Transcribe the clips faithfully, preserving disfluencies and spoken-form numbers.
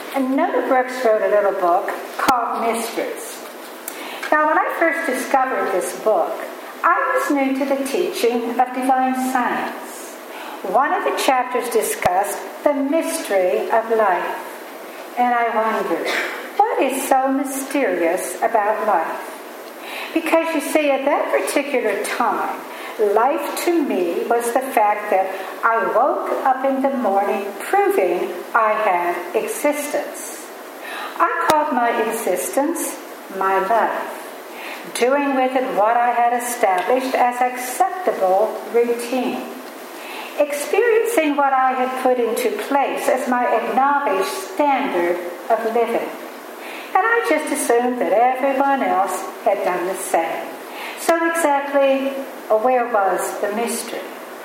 And Nona Brooks wrote a little book called Mysteries. Now, when I first discovered this book, I was new to the teaching of divine science. One of the chapters discussed the mystery of life. And I wondered, what is so mysterious about life? Because you see, at that particular time, life to me was the fact that I woke up in the morning proving I had existence. I called my existence my life, doing with it what I had established as acceptable routine, experiencing what I had put into place as my acknowledged standard of living. And I just assumed that everyone else had done the same. So exactly where was the mystery?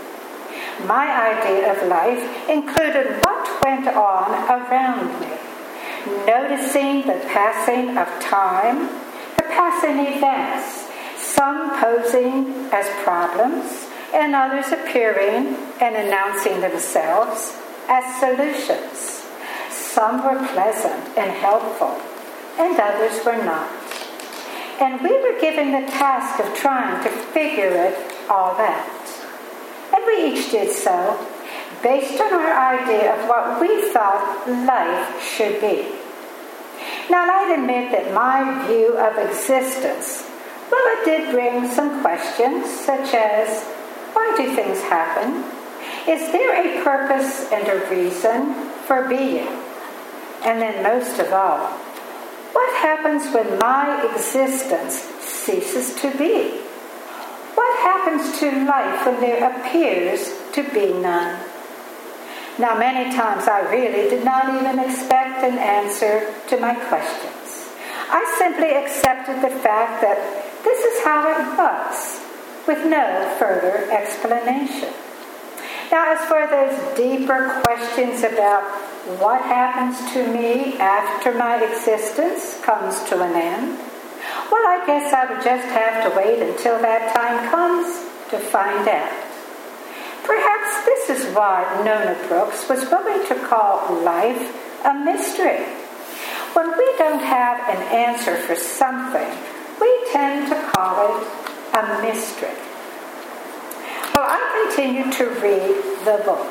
My idea of life included what went on around me, noticing the passing of time, the passing events, some posing as problems, and others appearing and announcing themselves as solutions. Some were pleasant and helpful, and others were not. And we were given the task of trying to figure it all out. And we each did so based on our idea of what we thought life should be. Now, I'd admit that my view of existence, well, it did bring some questions, such as, why do things happen? Is there a purpose and a reason for being? And then most of all, what happens when my existence ceases to be? What happens to life when there appears to be none? Now, many times I really did not even expect an answer to my questions. I simply accepted the fact that this is how it was, with no further explanation. Now, as for those deeper questions about what happens to me after my existence comes to an end, well, I guess I would just have to wait until that time comes to find out. Perhaps this is why Nona Brooks was willing to call life a mystery. When we don't have an answer for something, we tend to call it a mystery. Well, I continued to read the book.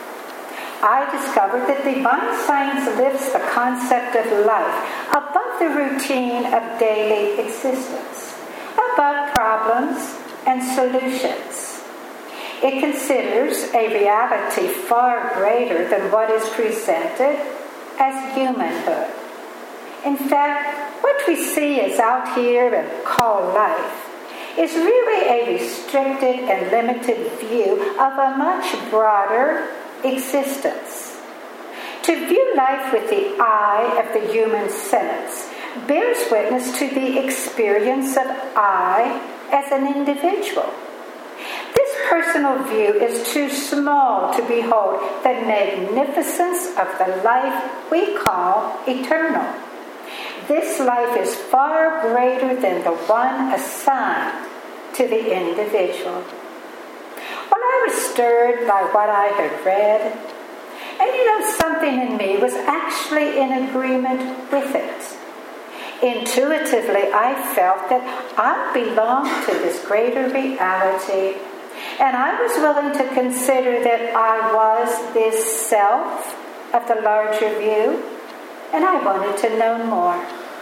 I discovered that divine science lifts the concept of life above the routine of daily existence, above problems and solutions. It considers a reality far greater than what is presented as humanhood. In fact, what we see as out here and call life is really a restricted and limited view of a much broader existence. To view life with the eye of the human sense bears witness to the experience of I as an individual. This personal view is too small to behold the magnificence of the life we call eternal. This life is far greater than the one assigned to the individual. Well, I was stirred by what I had read, and you know, something in me was actually in agreement with it. Intuitively, I felt that I belonged to this greater reality, and I was willing to consider that I was this self of the larger view, and I wanted to know more.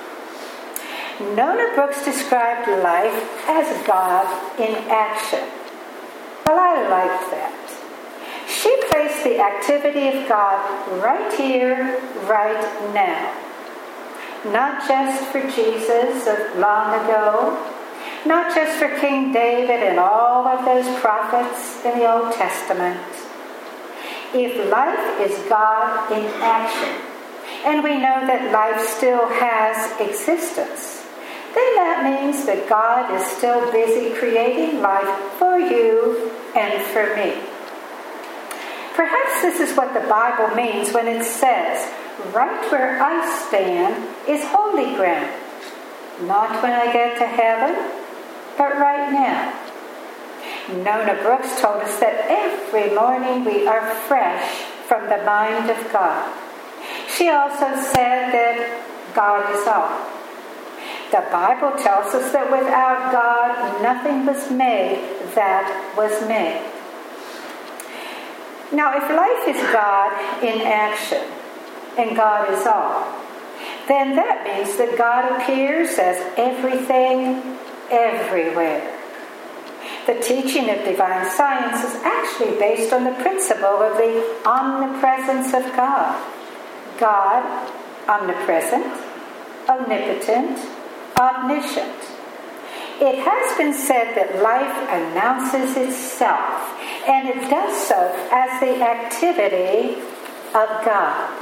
Nona Brooks described life as God in action. Well, I liked that. She placed the activity of God right here, right now. Not just for Jesus of long ago, not just for King David and all of those prophets in the Old Testament. If life is God in action, and we know that life still has existence, then that means that God is still busy creating life for you and for me. Perhaps this is what the Bible means when it says, right where I stand is holy ground. Not when I get to heaven, but right now. Nona Brooks told us that every morning we are fresh from the mind of God. She also said that God is all. The Bible tells us that without God, nothing was made that was made. Now, if life is God in action, and God is all, then that means that God appears as everything, everywhere. The teaching of divine science is actually based on the principle of the omnipresence of God. God, omnipresent, omnipotent, omniscient. It has been said that life announces itself, and it does so as the activity of God.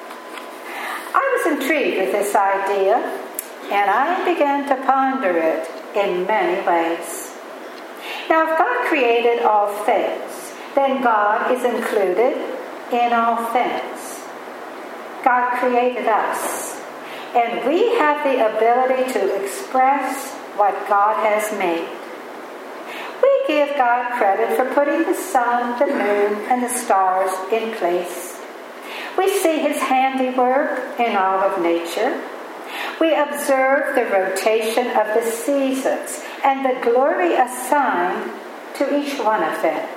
I was intrigued with this idea, and I began to ponder it in many ways. Now, if God created all things, then God is included in all things. God created us, and we have the ability to express what God has made. We give God credit for putting the sun, the moon, and the stars in place. We see His handiwork in all of nature. We observe the rotation of the seasons and the glory assigned to each one of them.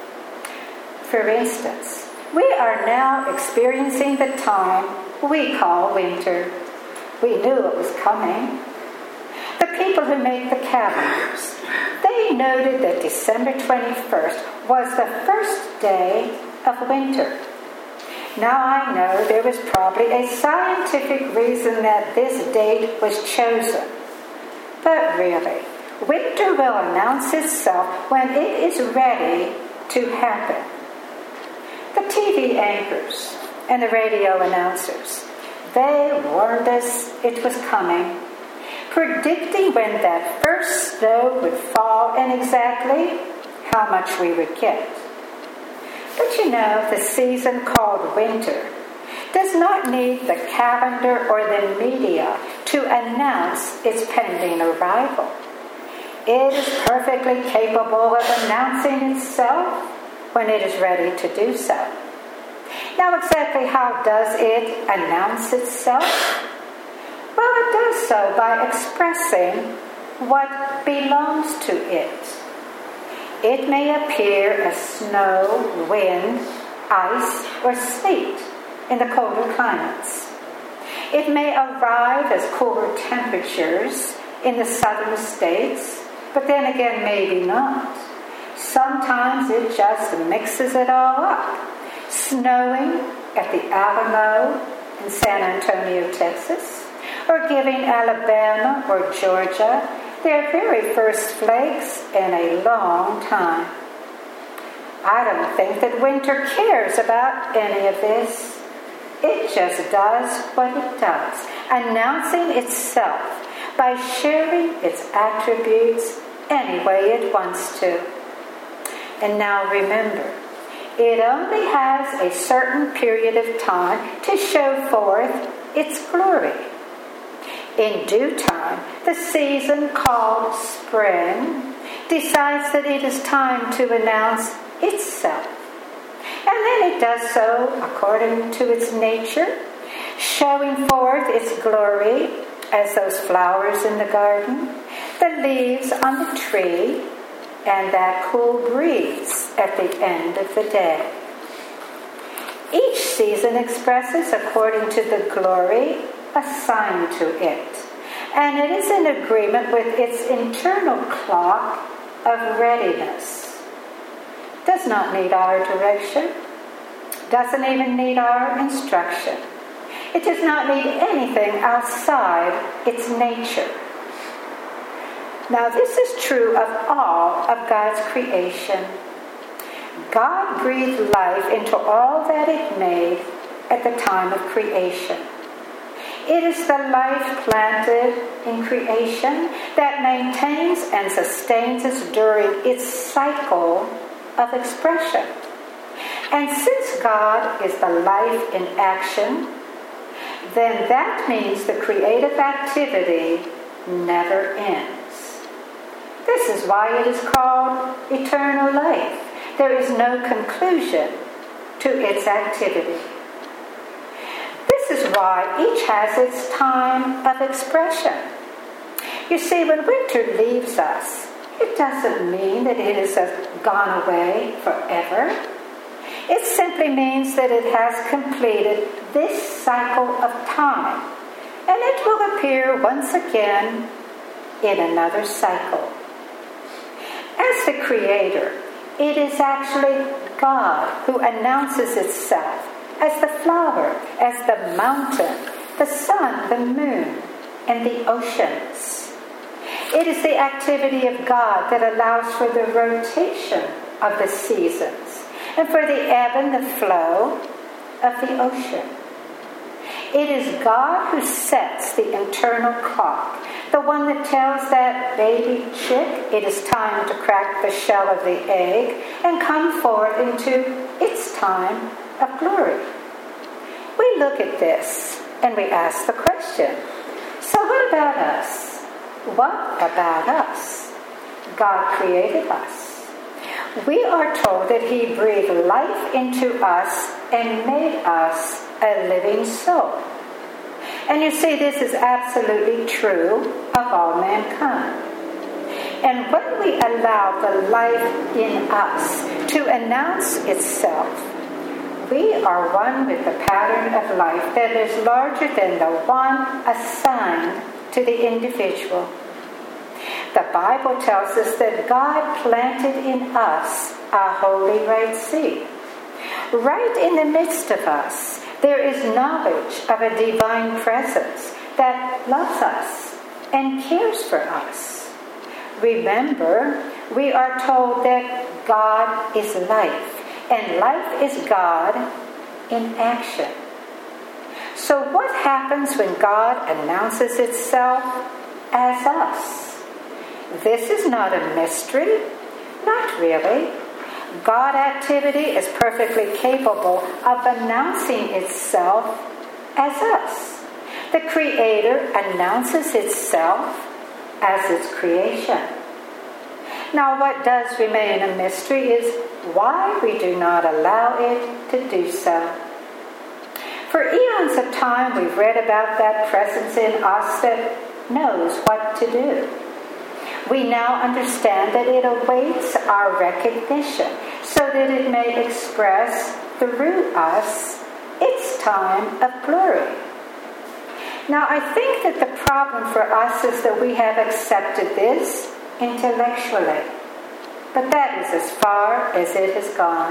For instance, we are now experiencing the time we call winter. We knew it was coming. The people who make the calendars, they noted that December twenty-first was the first day of winter. Now I know there was probably a scientific reason that this date was chosen. But really, winter will announce itself when it is ready to happen. The T V anchors and the radio announcers, they warned us it was coming, predicting when that first snow would fall and exactly how much we would get. But you know, the season called winter does not need the calendar or the media to announce its pending arrival. It is perfectly capable of announcing itself when it is ready to do so. Now, exactly how does it announce itself? Well, it does so by expressing what belongs to it. It may appear as snow, wind, ice, or sleet in the colder climates. It may arrive as cooler temperatures in the southern states, but then again, maybe not. Sometimes it just mixes it all up, snowing at the Alamo in San Antonio, Texas, or giving Alabama or Georgia their very first flakes in a long time. I don't think that winter cares about any of this. It just does what it does, announcing itself by sharing its attributes any way it wants to. And now remember, it only has a certain period of time to show forth its glory. In due time, the season called spring decides that it is time to announce itself. And then it does so according to its nature, showing forth its glory as those flowers in the garden, the leaves on the tree, and that cool breeze at the end of the day. Each season expresses according to the glory assigned to it, and it is in agreement with its internal clock of readiness. Does not need our direction, doesn't even need our instruction. It does not need anything outside its nature. Now, this is true of all of God's creation. God breathed life into all that it made at the time of creation. It is the life planted in creation that maintains and sustains us during its cycle of expression. And since God is the life in action, then that means the creative activity never ends. This is why it is called eternal life. There is no conclusion to its activity. This why each has its time of expression. You see, when winter leaves us, it doesn't mean that it has gone away forever. It simply means that it has completed this cycle of time, and it will appear once again in another cycle. As the Creator, it is actually God who announces itself as the flower, as the mountain, the sun, the moon, and the oceans. It is the activity of God that allows for the rotation of the seasons and for the ebb and the flow of the ocean. It is God who sets the internal clock, the one that tells that baby chick it is time to crack the shell of the egg and come forth into its time of glory. We look at this and we ask the question, so what about us? What about us? God created us. We are told that He breathed life into us and made us a living soul. And you see, this is absolutely true of all mankind. And when we allow the life in us to announce itself, we are one with the pattern of life that is larger than the one assigned to the individual. The Bible tells us that God planted in us a holy right seed. Right in the midst of us, there is knowledge of a divine presence that loves us and cares for us. Remember, we are told that God is life, and life is God in action. So what happens when God announces itself as us? This is not a mystery. Not really. God activity is perfectly capable of announcing itself as us. The Creator announces itself as its creation. Now, what does remain a mystery is why we do not allow it to do so. For eons of time, we've read about that presence in us that knows what to do. We now understand that it awaits our recognition so that it may express through us its time of glory. Now, I think that the problem for us is that we have accepted this intellectually, but that is as far as it has gone.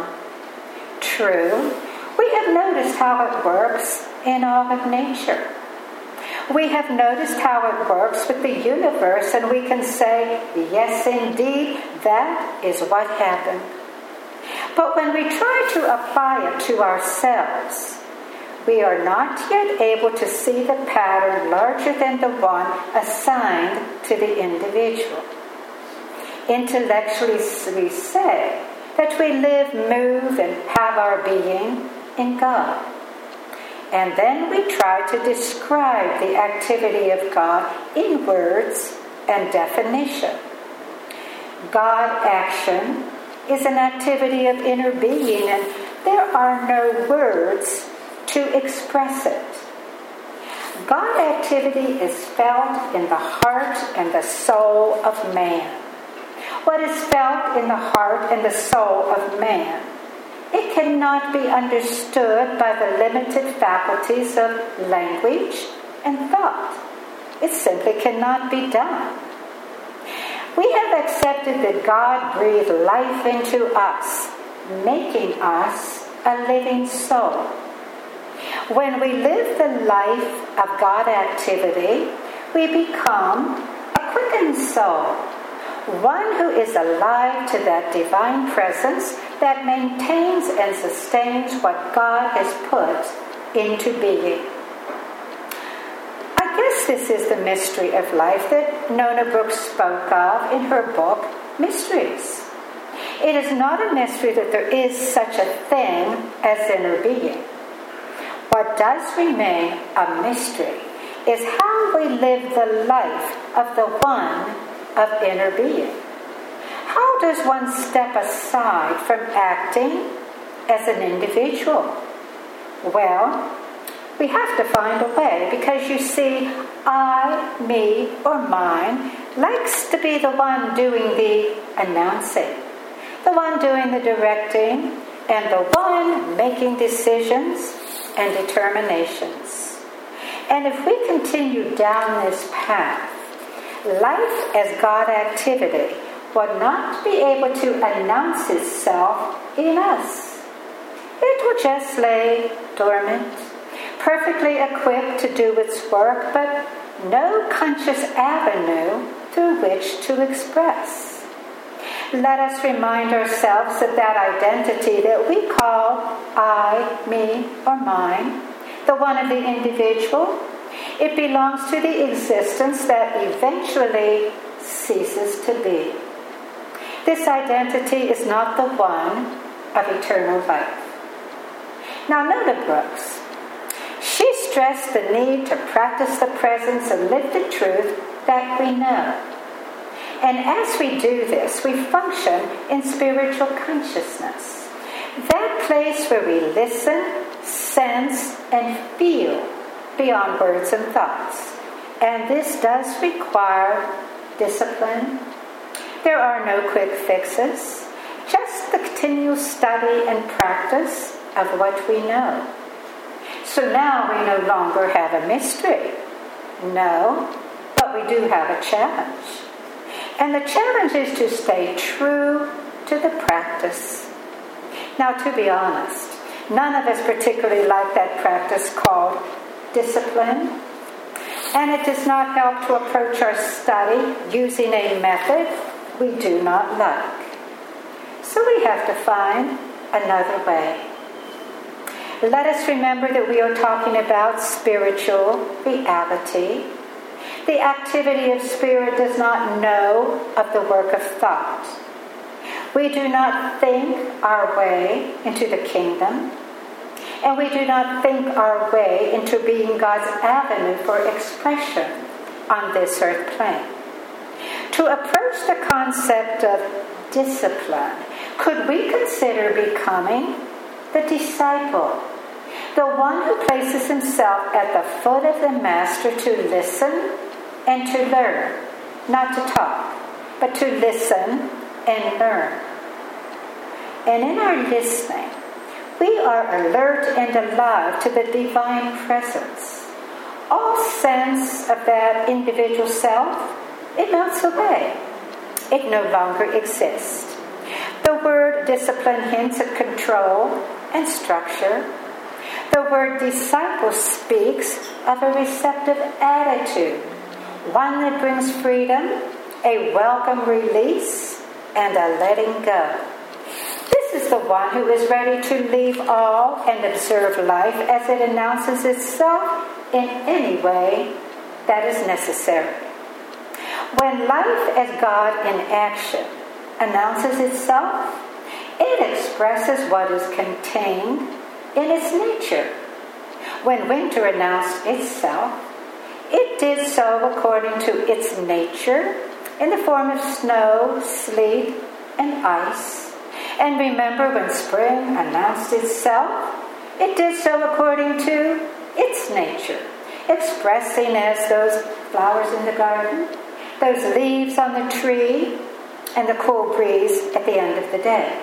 True, we have noticed how it works in all of nature. We have noticed how it works with the universe, and we can say, yes, indeed, that is what happened. But when we try to apply it to ourselves, we are not yet able to see the pattern larger than the one assigned to the individual. Intellectually, we say that we live, move, and have our being in God. And then we try to describe the activity of God in words and definition. God action is an activity of inner being, and there are no words to express it. God activity is felt in the heart and the soul of man. What is felt in the heart and the soul of man, it cannot be understood by the limited faculties of language and thought. It simply cannot be done. We have accepted that God breathed life into us, making us a living soul. When we live the life of God activity, we become a quickened soul, one who is alive to that divine presence that maintains and sustains what God has put into being. I guess this is the mystery of life that Nona Brooks spoke of in her book, Mysteries. It is not a mystery that there is such a thing as inner being. What does remain a mystery is how we live the life of the one of inner being. How does one step aside from acting as an individual? Well, We have to find a way because you see, I, me, or mine likes to be the one doing the announcing, the one doing the directing, and the one making decisions and determinations. And if we continue down this path, life as God activity will not be able to announce itself in us. It will just lay dormant, perfectly equipped to do its work, but no conscious avenue through which to express. Let us remind ourselves of that identity that we call I, me, or mine, the one of the individual. It belongs to the existence that eventually ceases to be. This identity is not the one of eternal life. Now, Nona Brooks, she stressed the need to practice the presence and live the truth that we know. And as we do this, we function in spiritual consciousness, that place where we listen, sense, and feel beyond words and thoughts. And this does require discipline. There are no quick fixes, just the continual study and practice of what we know. So now we no longer have a mystery. No, but we do have a challenge. And the challenge is to stay true to the practice. Now, to be honest, none of us particularly like that practice called discipline. And it does not help to approach our study using a method we do not like. So we have to find another way. Let us remember that we are talking about spiritual reality. The activity of spirit does not know of the work of thought. We do not think our way into the kingdom, and we do not think our way into being God's avenue for expression on this earth plane. To approach the concept of discipline, could we consider becoming the disciple, the one who places himself at the foot of the master to listen and to learn, not to talk, but to listen and learn. And in our listening, we are alert and alive to the divine presence. All sense of that individual self, it melts away. It no longer exists. The word discipline hints at control and structure. The word disciple speaks of a receptive attitude, one that brings freedom, a welcome release, and a letting go. This is the one who is ready to leave all and observe life as it announces itself in any way that is necessary. When life as God in action announces itself, it expresses what is contained in its nature. When winter announced itself, it did so according to its nature in the form of snow, sleet, and ice. And remember, when spring announced itself, it did so according to its nature, expressing as those flowers in the garden, those leaves on the tree, and the cool breeze at the end of the day.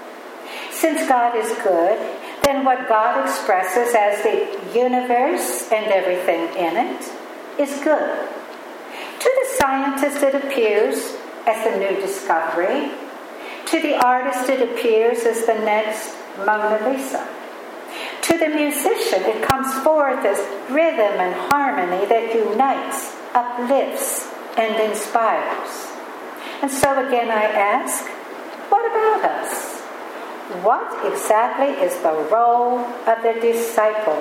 Since God is good, then what God expresses as the universe and everything in it is good. To the scientist, it appears as a new discovery. To the artist, it appears as the next Mona Lisa. To the musician, it comes forth as rhythm and harmony that unites, uplifts, and inspires. And so again I ask, what about us? What exactly is the role of the disciple?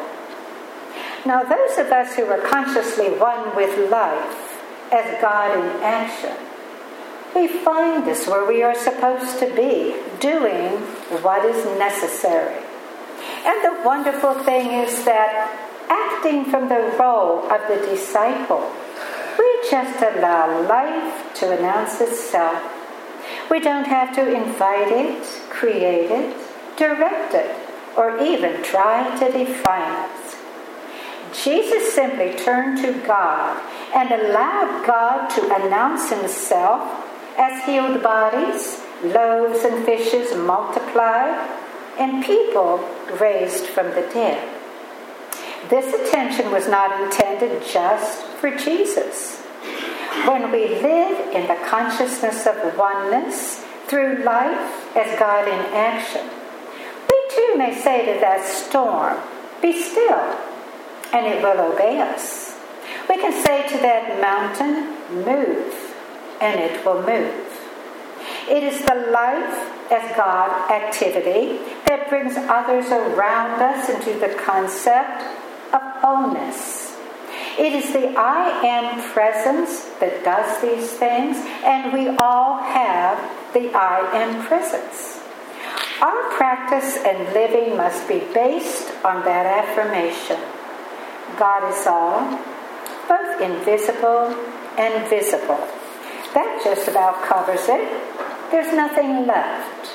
Now, those of us who are consciously one with life as God in action, we find this where we are supposed to be, doing what is necessary. And the wonderful thing is that acting from the role of the disciple, we just allow life to announce itself. We don't have to invite it, create it, direct it, or even try to define it. Jesus simply turned to God and allowed God to announce himself as healed bodies, loaves and fishes multiplied, and people raised from the dead. This attention was not intended just for Jesus. When we live in the consciousness of oneness through life as God in action, we too may say to that storm, "Be still," and it will obey us. We can say to that mountain, "Move," and it will move. It is the life as God activity that brings others around us into the concept of wholeness. It is the I am presence that does these things, and we all have the I am presence. Our practice and living must be based on that affirmation. God is all, both invisible and visible. That just about covers it. There's nothing left.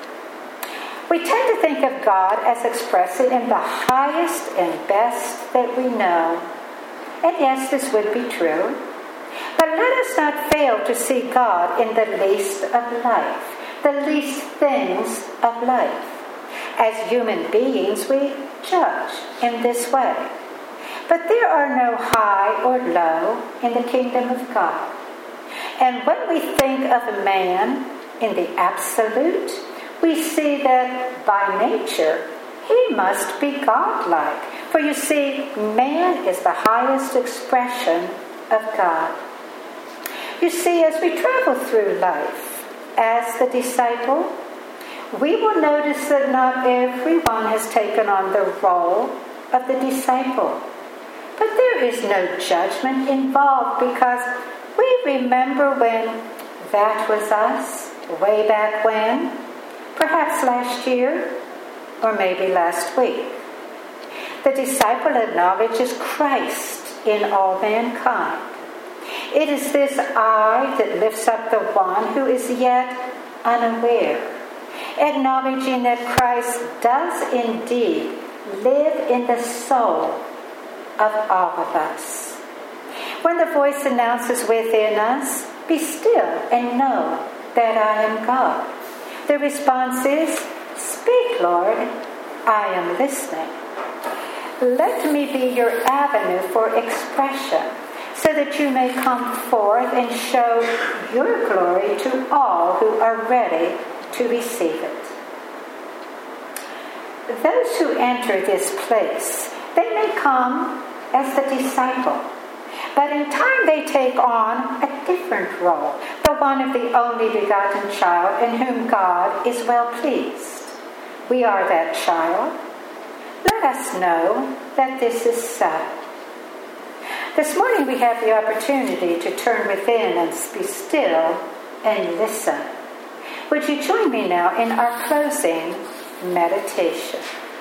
We tend to think of God as expressing in the highest and best that we know. And yes, this would be true. But let us not fail to see God in the least of life, the least things of life. As human beings, we judge in this way. But there are no high or low in the kingdom of God. And when we think of a man in the absolute, we see that by nature he must be godlike. For you see, man is the highest expression of God. You see, as we travel through life as the disciple, we will notice that not everyone has taken on the role of the disciple. But there is no judgment involved, because we remember when that was us, way back when, perhaps last year, or maybe last week. The disciple acknowledges Christ in all mankind. It is this I that lifts up the one who is yet unaware, acknowledging that Christ does indeed live in the soul of all of us. When the voice announces within us, "Be still and know that I am God," the response is, "Speak, Lord, I am listening." Let me be your avenue for expression, so that you may come forth and show your glory to all who are ready to receive it. Those who enter this place, they may come as the disciple, but in time they take on a different role, the one of the only begotten child in whom God is well pleased. We are that child. Let us know that this is so. This morning we have the opportunity to turn within and be still and listen. Would you join me now in our closing meditation?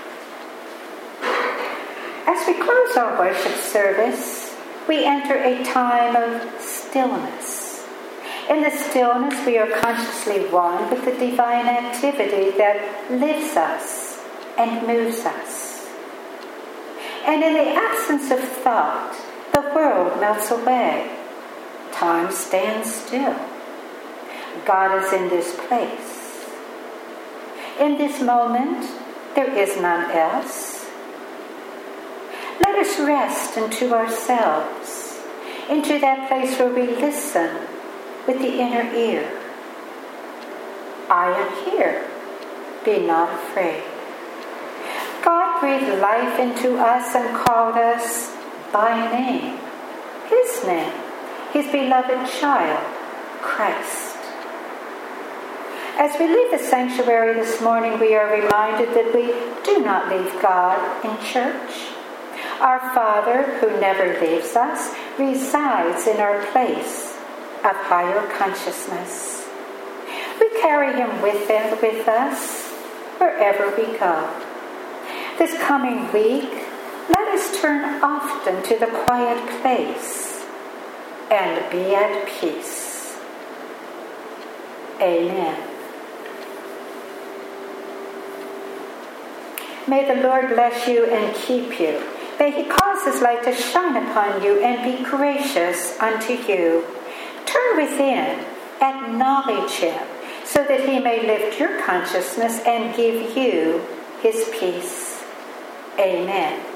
As we close our worship service, we enter a time of stillness. In the stillness, we are consciously one with the divine activity that lives us and moves us. And in the absence of thought, the world melts away. Time stands still. God is in this place. In this moment, there is none else. Let us rest into ourselves, into that place where we listen with the inner ear. I am here. Be not afraid. God breathed life into us and called us by name, His name, His beloved child, Christ. As we leave the sanctuary this morning, we are reminded that we do not leave God in church. Our Father, who never leaves us, resides in our place of higher consciousness. We carry Him with, with us wherever we go. This coming week, let us turn often to the quiet place and be at peace. Amen. May the Lord bless you and keep you. May he cause his light to shine upon you and be gracious unto you. Turn within, acknowledge him, so that he may lift your consciousness and give you his peace. Amen.